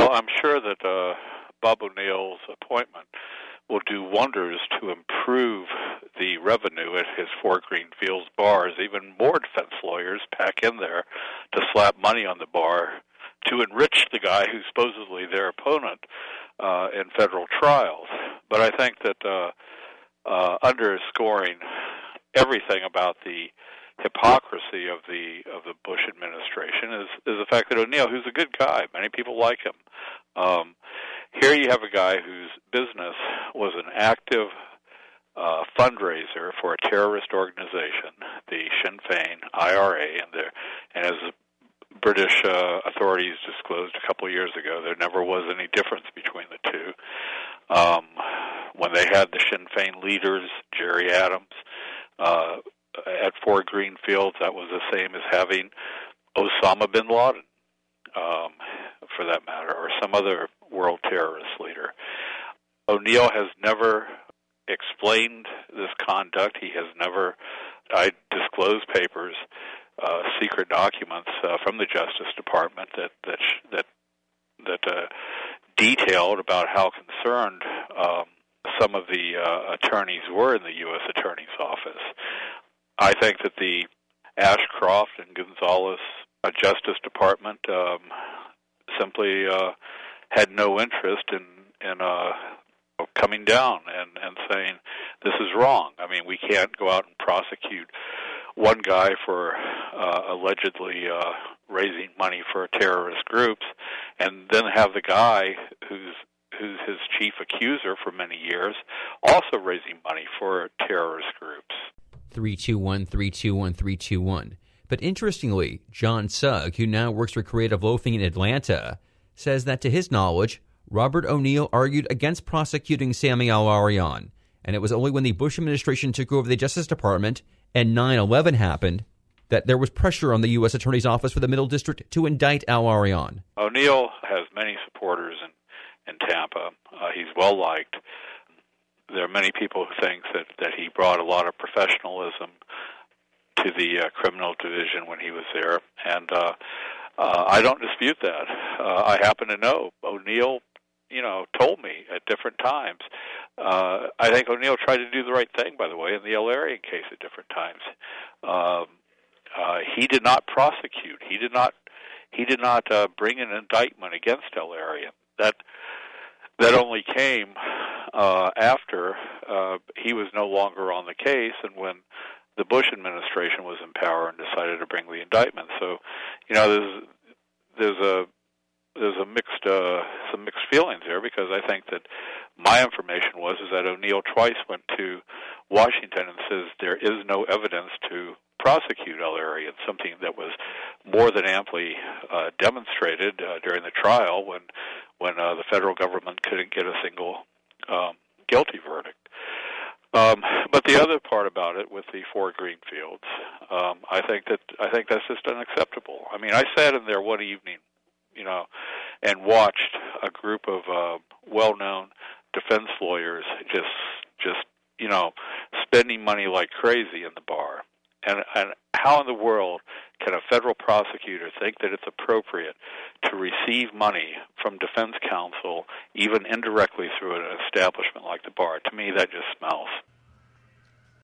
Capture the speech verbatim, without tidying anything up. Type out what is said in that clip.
Well, I'm sure that uh, Bob O'Neill's appointment will do wonders to improve the revenue at his Fort Greenfields bars. Even more defense lawyers pack in there to slap money on the bar to enrich the guy who's supposedly their opponent uh, in federal trials. But I think that uh, uh, underscoring everything about the hypocrisy of the of the Bush administration is is the fact that O'Neill, who's a good guy, many people like him. Um, here you have a guy whose business was an active uh, fundraiser for a terrorist organization, the Sinn Féin I R A, and there, and as British uh, authorities disclosed a couple of years ago, there never was any difference between the two. Um, when they had the Sinn Féin leaders, Jerry Adams, uh, at Fort Greenfield, that was the same as having Osama bin Laden, um, for that matter, or some other world terrorist leader. O'Neill has never explained this conduct. He has never I disclosed papers, uh, secret documents uh, from the Justice Department that that that that uh, detailed about how concerned um, some of the uh, attorneys were in the U S Attorney's Office. I think that the Ashcroft and Gonzalez uh, Justice Department um, simply uh, had no interest in in uh, coming down and, and saying this is wrong. I mean, we can't go out and prosecute one guy for uh, allegedly uh, raising money for terrorist groups, and then have the guy who's who's his chief accuser for many years also raising money for terrorist groups. three two one, three two one, three two one. But interestingly, John Sugg, who now works for Creative Loafing in Atlanta, says that to his knowledge, Robert O'Neill argued against prosecuting Sami al-Arian, and it was only when the Bush administration took over the Justice Department and nine eleven happened that there was pressure on the U S Attorney's Office for the Middle District to indict al-Arian. O'Neill has many supporters in, in Tampa. Uh, he's well-liked. There are many people who think that, that he brought a lot of professionalism to the uh, criminal division when he was there, and uh, uh, I don't dispute that. Uh, I happen to know O'Neill, you know, told me at different times. Uh, I think O'Neill tried to do the right thing, by the way, in the El-Arian case at different times. Um, uh, he did not prosecute. He did not. He did not uh, bring an indictment against El-Arian. That that only came uh, after uh, he was no longer on the case, and when the Bush administration was in power and decided to bring the indictment. So, you know, there's there's a there's a mixed uh, some mixed feelings there, because I think that my information was is that O'Neill twice went to Washington and says there is no evidence to prosecute El-Arian, something that was more than amply uh, demonstrated uh, during the trial when when uh, the federal government couldn't get a single um, guilty verdict. Um, but the other part about it with the Fort Greenfields, um, I think that I think that's just unacceptable. I mean, I sat in there one evening, you know, and watched a group of uh, well-known defense lawyers just just you know spending money like crazy in the bar. And, and how in the world can a federal prosecutor think that it's appropriate to receive money from defense counsel, even indirectly through an establishment like the bar? To me, that just smells.